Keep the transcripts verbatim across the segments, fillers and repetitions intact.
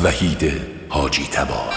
وحید حاجی تبار.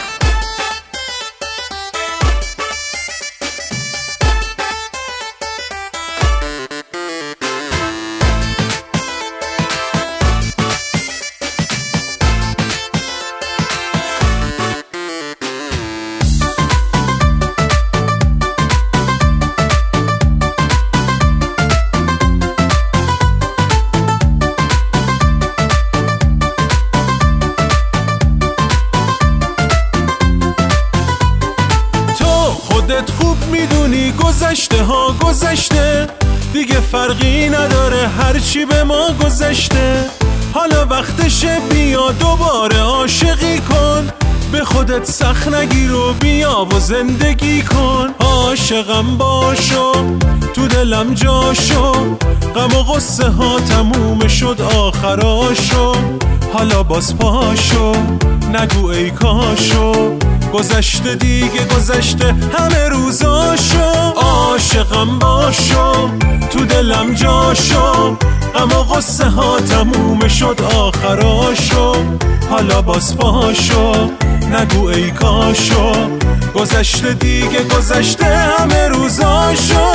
خوب میدونی گذشته ها گذشته دیگه فرقی نداره هرچی به ما گذشته. حالا وقتشه بیا دوباره عاشقی کن، به خودت سخت نگیر و بیا و زندگی کن. عاشقم باشو تو دلم جاشو، غم و غصه ها تموم شد آخراشو. حالا باز پاشو نگو ای کاشو، گذشته دیگه گذشته همه روزاشو. عاشقم باشو تو دلم جاشو، غم و غصه ها تموم شد آخراشو. حالا باز پاشو نگو ای کاشو، گذشته دیگه گذشته همه روزاشو.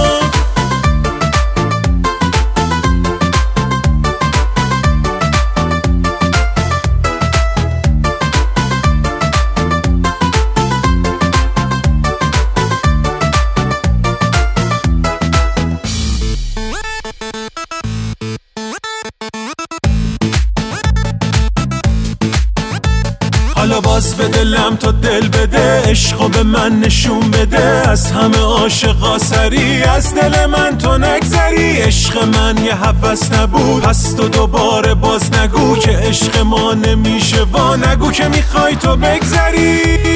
حالا باز به دلم تو دل بده، عشقو به من نشون بده. از همه عاشقا سری از دل من تو نگذری. عشق من یه هوس نبود پس تو دوباره باز نگو که عشق ما نمیشه وا، نگو که میخوای تو بگذری.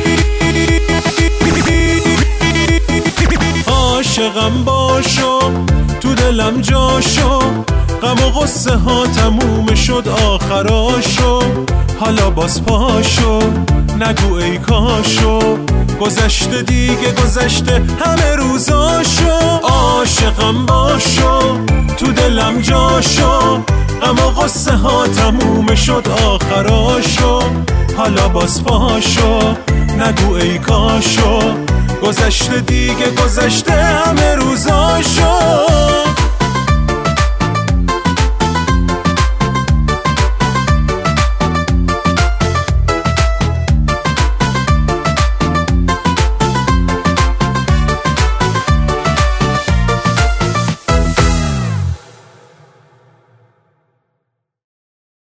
عاشقم باشو تو دلم جاشو، غم و غصه ها تموم شد آخراشو. حالا باز پاشو نگو ای کاشو، گذشته دیگه گذشته همه روزاشو. عاشقم باشو تو دلم جاشو، غم و غصه ها تموم شد آخراشو. حالا باز پاشو نگو ای کاشو، گذشته دیگه گذشته همه روزاشو.